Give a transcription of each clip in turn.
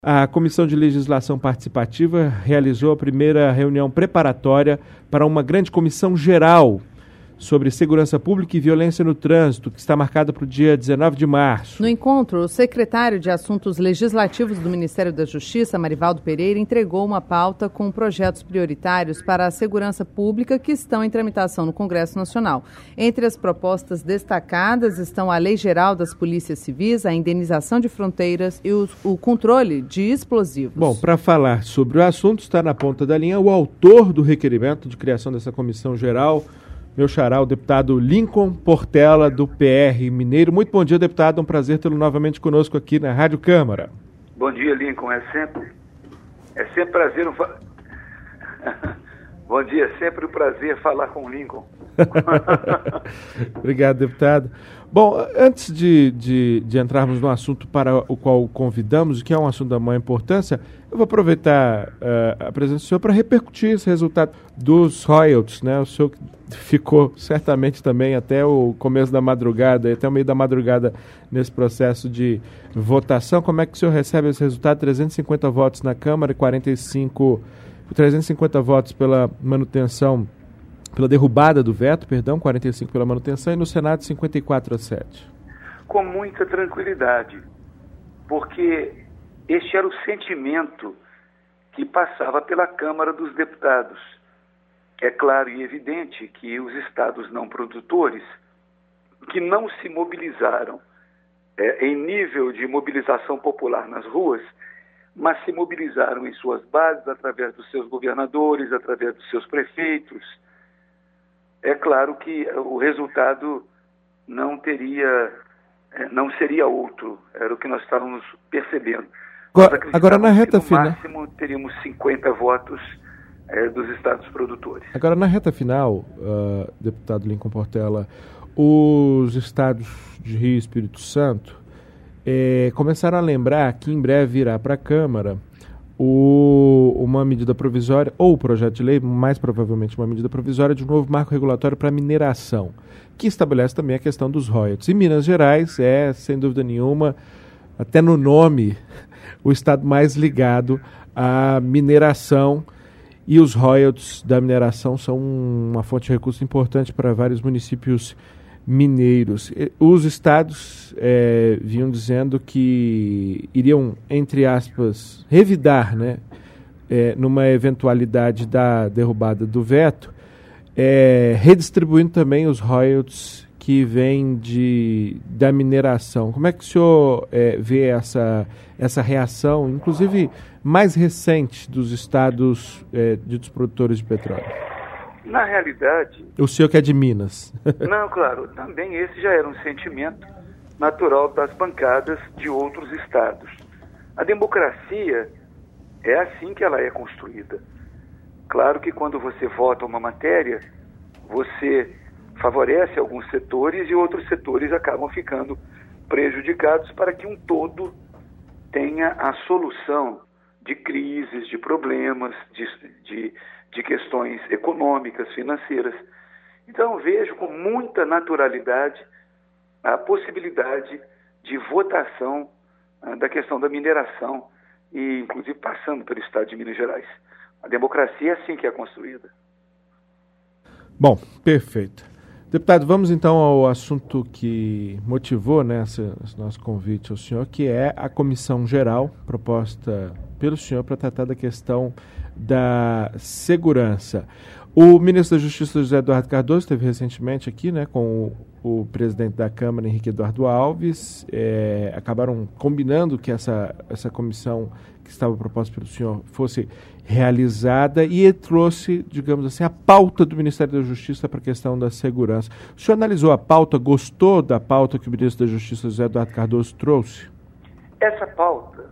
A Comissão de Legislação Participativa realizou a primeira reunião preparatória para uma grande comissão geral sobre segurança pública e violência no trânsito, que está marcada para o dia 19 de março. No encontro, o secretário de Assuntos Legislativos do Ministério da Justiça, Marivaldo Pereira, entregou uma pauta com projetos prioritários para a segurança pública que estão em tramitação no Congresso Nacional. Entre as propostas destacadas estão a Lei Geral das Polícias Civis, a indenização de fronteiras e o controle de explosivos. Bom, para falar sobre o assunto, está na ponta da linha o autor do requerimento de criação dessa comissão geral, meu xará, o deputado Lincoln Portela, do PR Mineiro. Muito bom dia, deputado. É um prazer tê-lo novamente conosco aqui na Rádio Câmara. Bom dia, Lincoln. É sempre prazer. Bom dia, é sempre um prazer falar com o Lincoln. Obrigado, deputado. Bom, antes de entrarmos no assunto para o qual o convidamos, que é um assunto da maior importância, eu vou aproveitar a presença do senhor para repercutir esse resultado dos royalties, né? O senhor ficou certamente também até o começo da madrugada, até o meio da madrugada nesse processo de votação. Como é que o senhor recebe esse resultado? 350 votos na Câmara, 350 votos pela manutenção, pela derrubada do veto, 45 pela manutenção, e no Senado 54-7. Com muita tranquilidade, porque este era o sentimento que passava pela Câmara dos Deputados. É claro e evidente que os estados não produtores, que não se mobilizaram em nível de mobilização popular nas ruas, mas se mobilizaram em suas bases, através dos seus governadores, através dos seus prefeitos. É claro que o resultado não seria outro, era o que nós estávamos percebendo. Agora na reta final, no máximo teríamos 50 votos dos estados produtores. Agora na reta final, deputado Lincoln Portela, os estados de Rio e Espírito Santo começaram a lembrar que em breve virá para a Câmara uma medida provisória, ou o projeto de lei, mais provavelmente uma medida provisória, de um novo marco regulatório para mineração, que estabelece também a questão dos royalties. E Minas Gerais é, sem dúvida nenhuma, até no nome, o estado mais ligado à mineração, e os royalties da mineração são uma fonte de recurso importante para vários municípios mineiros. Os estados vinham dizendo que iriam, entre aspas, revidar, né, numa eventualidade da derrubada do veto, redistribuindo também os royalties que vêm da mineração. Como é que o senhor vê essa reação, inclusive mais recente, dos estados ditos produtores de petróleo? Na realidade... O senhor que é de Minas. Não, claro, também esse já era um sentimento natural das bancadas de outros estados. A democracia é assim que ela é construída. Claro que quando você vota uma matéria, você favorece alguns setores e outros setores acabam ficando prejudicados para que um todo tenha a solução de crises, de problemas, de questões econômicas, financeiras. Então, vejo com muita naturalidade a possibilidade de votação da questão da mineração, e inclusive passando pelo estado de Minas Gerais. A democracia é assim que é construída. Bom, perfeito. Deputado, vamos então ao assunto que motivou, né, esse nosso convite ao senhor, que é a comissão geral proposta pelo senhor para tratar da questão da segurança. O ministro da Justiça, José Eduardo Cardoso, esteve recentemente aqui, né, com o presidente da Câmara, Henrique Eduardo Alves. Acabaram combinando que essa comissão que estava proposta pelo senhor fosse realizada, e ele trouxe, digamos assim, a pauta do Ministério da Justiça para a questão da segurança. O senhor analisou a pauta, gostou da pauta que o ministro da Justiça, José Eduardo Cardoso, trouxe? Essa pauta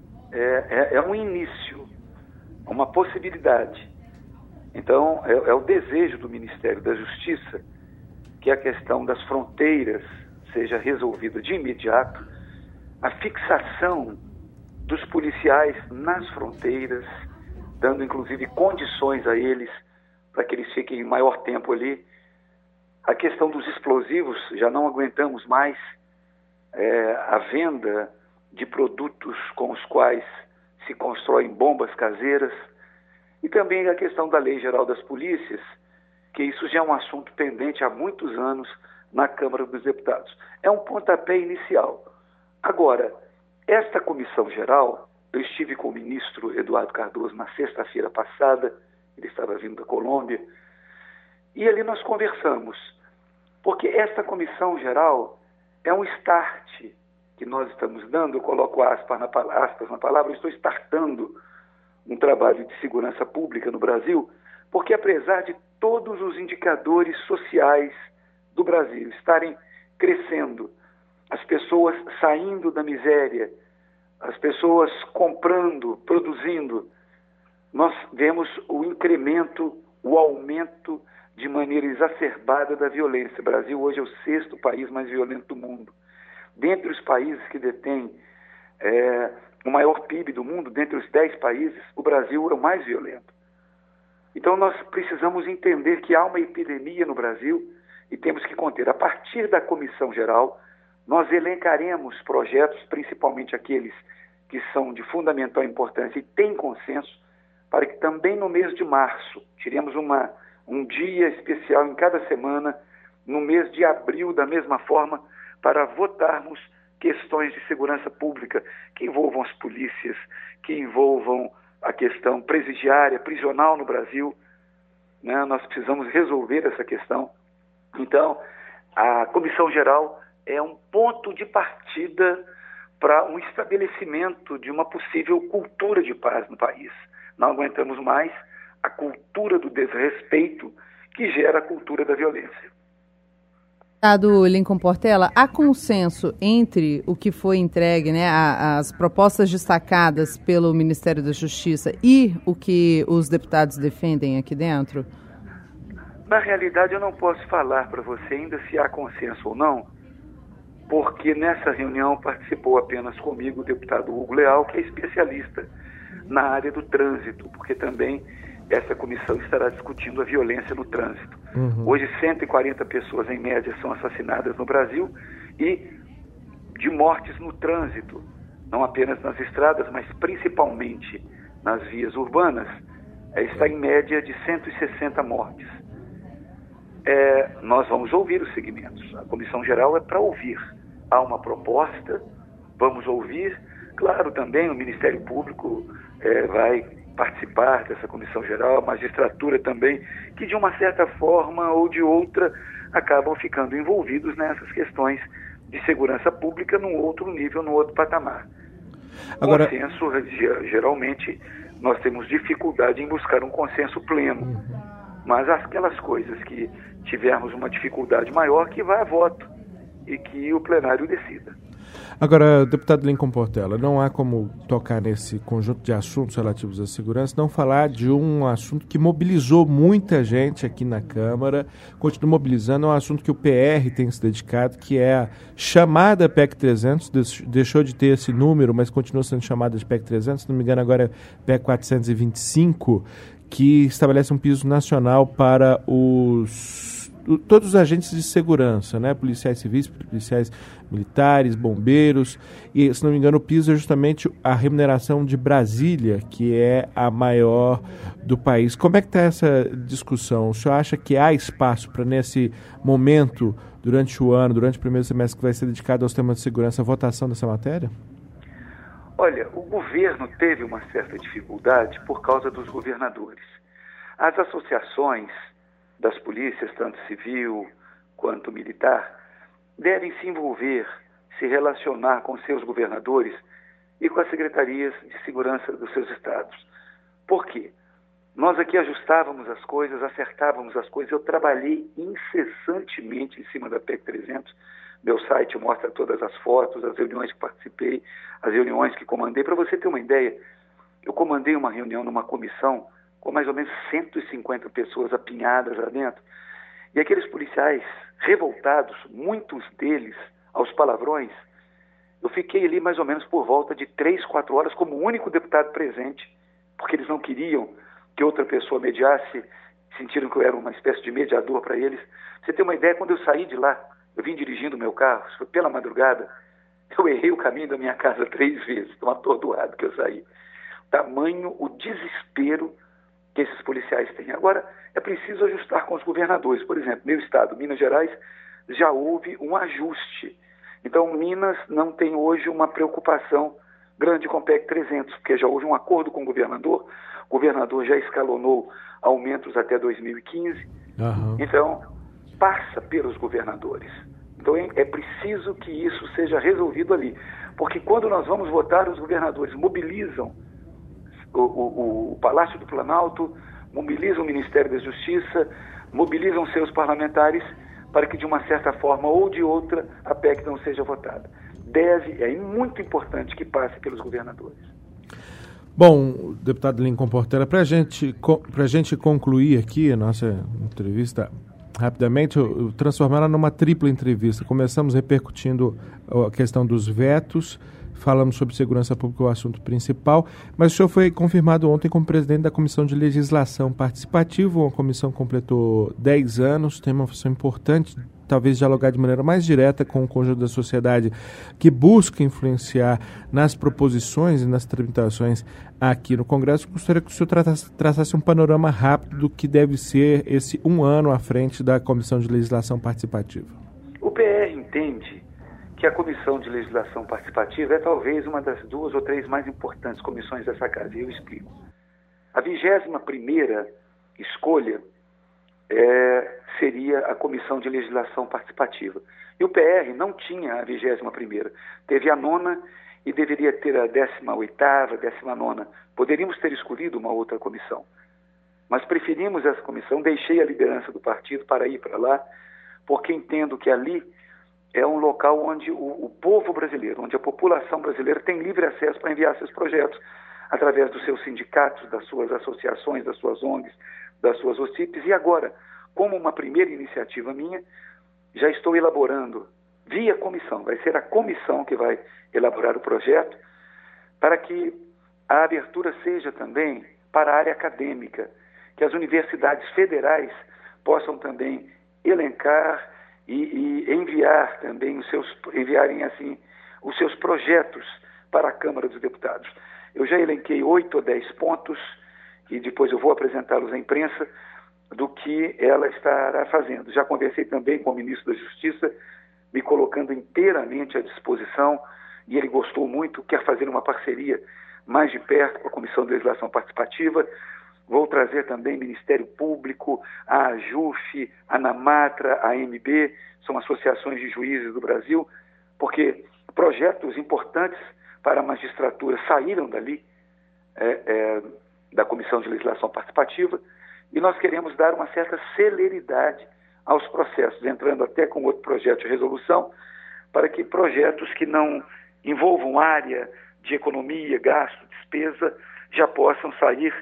é um início, uma possibilidade. Então, é o desejo do Ministério da Justiça que a questão das fronteiras seja resolvida de imediato, a fixação dos policiais nas fronteiras, dando inclusive condições a eles para que eles fiquem maior tempo ali. A questão dos explosivos, já não aguentamos mais a venda de produtos com os quais se constroem bombas caseiras, e também a questão da Lei Geral das Polícias, que isso já é um assunto pendente há muitos anos na Câmara dos Deputados. É um pontapé inicial. Agora, esta comissão geral, eu estive com o ministro Eduardo Cardoso na sexta-feira passada, ele estava vindo da Colômbia, e ali nós conversamos, porque esta comissão geral é um start que nós estamos dando, eu coloco aspas na palavra, eu estou startando um trabalho de segurança pública no Brasil, porque apesar de todos os indicadores sociais do Brasil estarem crescendo, as pessoas saindo da miséria, as pessoas comprando, produzindo, nós vemos o incremento, o aumento de maneira exacerbada da violência. O Brasil hoje é o 6º país mais violento do mundo. Dentre os países que detêm o maior PIB do mundo, dentre os 10 países, o Brasil é o mais violento. Então nós precisamos entender que há uma epidemia no Brasil e temos que conter. A partir da comissão geral, nós elencaremos projetos, principalmente aqueles que são de fundamental importância e têm consenso, para que também no mês de março tiremos um dia especial em cada semana, no mês de abril, da mesma forma, para votarmos questões de segurança pública que envolvam as polícias, que envolvam a questão presidiária, prisional no Brasil, né? Nós precisamos resolver essa questão. Então, a Comissão Geral é um ponto de partida para um estabelecimento de uma possível cultura de paz no país. Não aguentamos mais a cultura do desrespeito que gera a cultura da violência. Deputado Lincoln Portela, há consenso entre o que foi entregue, né, as propostas destacadas pelo Ministério da Justiça e o que os deputados defendem aqui dentro? Na realidade, eu não posso falar para você ainda se há consenso ou não, porque nessa reunião participou apenas comigo o deputado Hugo Leal, que é especialista na área do trânsito, porque também essa comissão estará discutindo a violência no trânsito. Hoje, 140 pessoas, em média, são assassinadas no Brasil e de mortes no trânsito, não apenas nas estradas, mas principalmente nas vias urbanas, está em média de 160 mortes. Nós vamos ouvir os segmentos. A Comissão Geral é para ouvir. Há uma proposta, vamos ouvir. Claro, também o Ministério Público vai participar dessa Comissão Geral, a magistratura também, que de uma certa forma ou de outra acabam ficando envolvidos nessas questões de segurança pública num outro nível, num outro patamar. Agora, consenso, geralmente, nós temos dificuldade em buscar um consenso pleno, mas aquelas coisas que tivermos uma dificuldade maior, que vá a voto e que o plenário decida. Agora, deputado Lincoln Portela, não há como tocar nesse conjunto de assuntos relativos à segurança, não falar de um assunto que mobilizou muita gente aqui na Câmara, continua mobilizando, é um assunto que o PR tem se dedicado, que é a chamada PEC 300, deixou de ter esse número, mas continua sendo chamada de PEC 300, se não me engano agora é PEC 425, que estabelece um piso nacional para todos os agentes de segurança, né? Policiais civis, policiais militares, bombeiros, e, se não me engano, o piso é justamente a remuneração de Brasília, que é a maior do país. Como é que está essa discussão? O senhor acha que há espaço para, nesse momento, durante o ano, durante o primeiro semestre que vai ser dedicado aos temas de segurança, a votação dessa matéria? Olha, o governo teve uma certa dificuldade por causa dos governadores. As associações das polícias, tanto civil quanto militar, devem se envolver, se relacionar com seus governadores e com as secretarias de segurança dos seus estados. Por quê? Nós aqui ajustávamos as coisas, acertávamos as coisas. Eu trabalhei incessantemente em cima da PEC 300. Meu site mostra todas as fotos, as reuniões que participei, as reuniões que comandei. Para você ter uma ideia, eu comandei uma reunião numa comissão com mais ou menos 150 pessoas apinhadas lá dentro. E aqueles policiais revoltados, muitos deles aos palavrões, eu fiquei ali mais ou menos por volta de 3, 4 horas como o único deputado presente, porque eles não queriam que outra pessoa mediasse, sentiram que eu era uma espécie de mediador para eles. Pra você ter uma ideia, quando eu saí de lá, eu vim dirigindo o meu carro, foi pela madrugada, eu errei o caminho da minha casa 3 vezes, tão atordoado que eu saí. tamanho o desespero que esses policiais têm. Agora, é preciso ajustar com os governadores. Por exemplo, meu estado, Minas Gerais, já houve um ajuste. Então, Minas não tem hoje uma preocupação grande com o PEC 300, porque já houve um acordo com o governador já escalonou aumentos até 2015, Então, passa pelos governadores. Então, é preciso que isso seja resolvido ali, porque quando nós vamos votar, os governadores mobilizam o Palácio do Planalto, mobilizam o Ministério da Justiça, mobilizam seus parlamentares para que, de uma certa forma ou de outra, a PEC não seja votada. É muito importante que passe pelos governadores. Bom, deputado Lincoln Portela, para a gente concluir aqui a nossa entrevista rapidamente, transformá-la numa tripla entrevista. Começamos repercutindo a questão dos vetos, falamos sobre segurança pública, o assunto principal, mas o senhor foi confirmado ontem como presidente da Comissão de Legislação Participativa. A comissão completou 10 anos, tem uma função importante, talvez dialogar de maneira mais direta com o conjunto da sociedade que busca influenciar nas proposições e nas tramitações aqui no Congresso. Gostaria que o senhor traçasse um panorama rápido do que deve ser esse 1 ano à frente da Comissão de Legislação Participativa. O PR entende que a Comissão de Legislação Participativa é talvez uma das 2 ou 3 mais importantes comissões dessa casa, e eu explico. A 21ª escolha seria a Comissão de Legislação Participativa. E o PR não tinha a 21ª, teve a 9ª e deveria ter a 18ª, 19ª. Poderíamos ter escolhido uma outra comissão, mas preferimos essa comissão, deixei a liderança do partido para ir para lá, porque entendo que ali é um local onde o povo brasileiro, onde a população brasileira tem livre acesso para enviar seus projetos através dos seus sindicatos, das suas associações, das suas ONGs, das suas OCIPs. E agora, como uma primeira iniciativa minha, já estou elaborando via comissão, vai ser a comissão que vai elaborar o projeto, para que a abertura seja também para a área acadêmica, que as universidades federais possam também elencar e enviar também enviarem assim os seus projetos para a Câmara dos Deputados. Eu já elenquei 8 ou 10 pontos e depois eu vou apresentá-los à imprensa do que ela estará fazendo. Já conversei também com o ministro da Justiça, me colocando inteiramente à disposição, e ele gostou muito, quer fazer uma parceria mais de perto com a Comissão de Legislação Participativa. Vou trazer também Ministério Público, a AJUF, a ANAMATRA, a AMB, são associações de juízes do Brasil, porque projetos importantes para a magistratura saíram dali, da Comissão de Legislação Participativa, e nós queremos dar uma certa celeridade aos processos, entrando até com outro projeto de resolução, para que projetos que não envolvam área de economia, gasto, despesa, já possam sair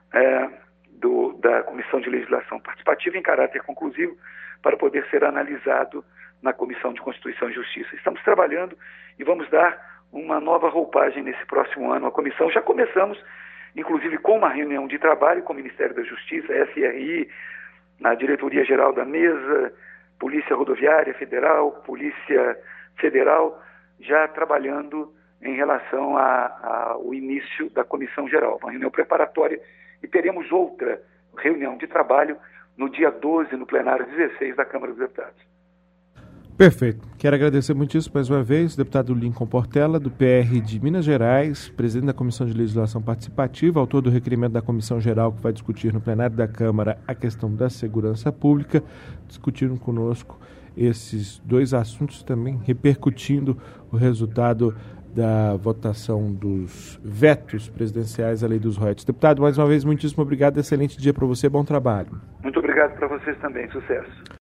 da Comissão de Legislação Participativa em caráter conclusivo para poder ser analisado na Comissão de Constituição e Justiça. Estamos trabalhando e vamos dar uma nova roupagem nesse próximo ano à comissão. Já começamos, inclusive, com uma reunião de trabalho com o Ministério da Justiça, SRI, na Diretoria Geral da Mesa, Polícia Rodoviária Federal, Polícia Federal, já trabalhando em relação ao início da Comissão Geral, uma reunião preparatória, e teremos outra reunião de trabalho no dia 12, no plenário 16 da Câmara dos Deputados. Perfeito. Quero agradecer muitíssimo mais uma vez o deputado Lincoln Portela, do PR de Minas Gerais, presidente da Comissão de Legislação Participativa, autor do requerimento da Comissão Geral que vai discutir no plenário da Câmara a questão da segurança pública. Discutiram conosco esses 2 assuntos, também repercutindo o resultado da votação dos vetos presidenciais à lei dos royalties. Deputado, mais uma vez, muitíssimo obrigado. Excelente dia para você, bom trabalho. Muito obrigado para vocês também. Sucesso.